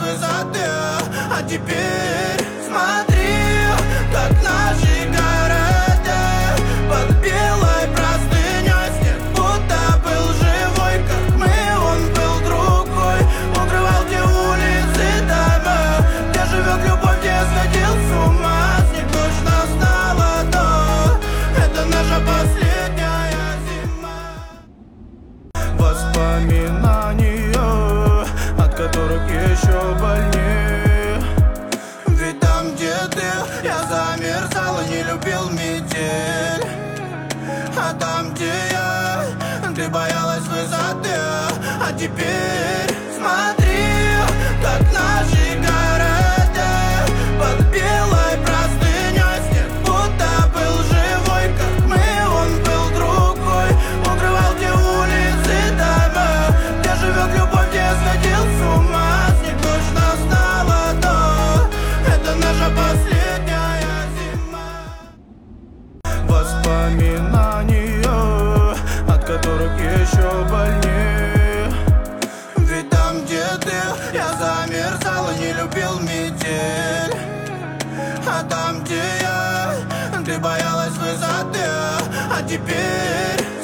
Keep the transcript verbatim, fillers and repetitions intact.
высоты. А теперь смотри, как наши города под белой простыней. Снег будто был живой, как мы, он был другой. Укрывал те улицы, дома, где живет любовь, где я сходил с ума. Снег точно знала, то это наша последняя зима. Воспоминания, от которых еще больнее. Ведь там, где ты, я замерзал и не любил метель. А там, где я, ты боялась высоты. А теперь смотри, как наши города под белой простыней. Снег будто был живой, как мы, он был другой. Укрывал те улицы, дома, где живет любовь, где я сходил с ума. Снег точно знала, то это наша последняя зима. Воспоминания, от которых еще больнее. Ведь там, где ты, я замерзал и не любил метель. А там, где я, ты боялась высоты. А теперь